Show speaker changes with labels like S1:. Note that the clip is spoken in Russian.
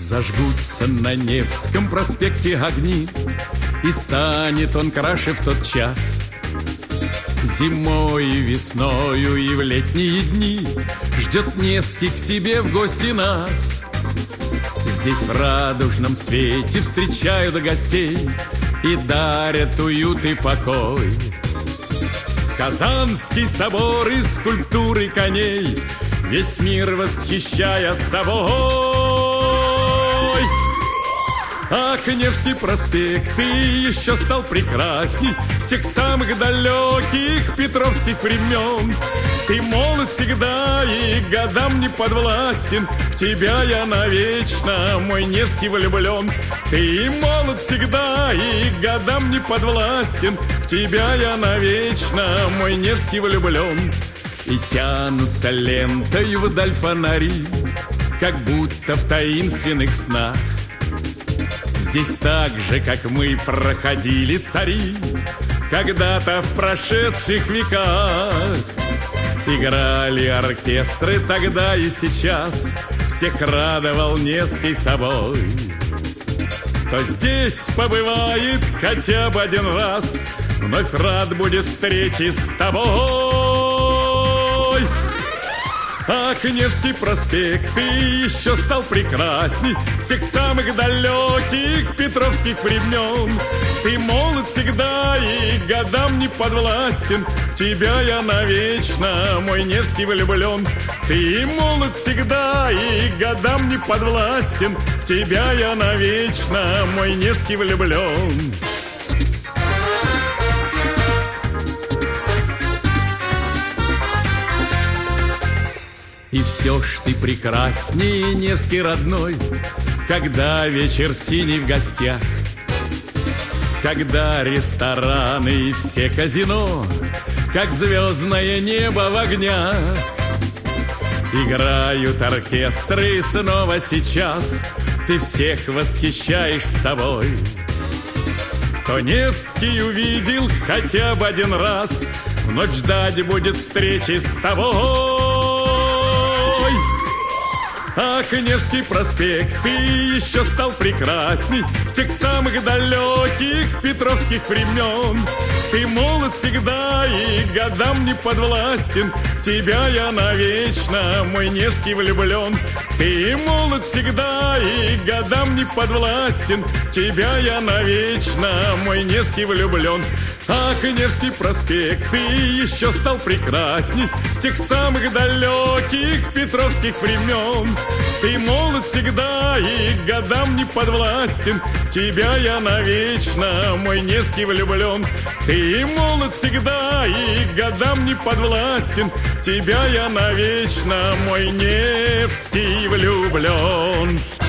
S1: Зажгутся на Невском проспекте огни, и станет он краше в тот час. Зимой и весною и в летние дни ждет Невский к себе в гости нас. Здесь в радужном свете встречают гостей и дарят уют и покой. Казанский собор и скульптуры коней, весь мир восхищая собой. Ах, Невский проспект, ты еще стал прекрасней с тех самых далеких петровских времен. Ты молод всегда и годам не подвластен, в тебя я навечно, мой Невский, влюблен. Ты молод всегда и годам не подвластен, в тебя я навечно, мой Невский, влюблен. И тянутся лентою вдаль фонари, как будто в таинственных снах. Здесь так же, как мы, проходили цари когда-то в прошедших веках. Играли оркестры тогда и сейчас, всех радовал Невский собой. Кто здесь побывает хотя бы один раз, вновь рад будет встрече с тобой. Ах, Невский проспект, ты еще стал прекрасней с тех самых далеких петровских времен. Ты молод всегда и годам не подвластен, в тебя я навечно, мой Невский, влюблен. Ты молод всегда и годам не подвластен, в тебя я навечно, мой Невский, влюблен. И все ж ты прекраснее, Невский родной, когда вечер синий в гостях, когда рестораны и все казино, как звездное небо в огнях. Играют оркестры, и снова сейчас ты всех восхищаешь собой. Кто Невский увидел хотя бы один раз, вновь ждать будет встречи с тобой. Ах, Невский проспект, ты еще стал прекрасней с тех самых далеких петровских времен. Ты молод всегда и годам не подвластен, в тебя я навечно, мой Невский, влюблен. Ты молод всегда и годам не подвластен, в тебя я навечно, мой Невский, влюблен. Ах, Невский проспект, ты еще стал прекрасней с тех самых далеких петровских времен. Ты молод всегда и годам не подвластен, в тебя я навечно, мой Невский, влюблен. Ты молод всегда и годам не подвластен, в тебя я навечно, мой Невский, влюблен.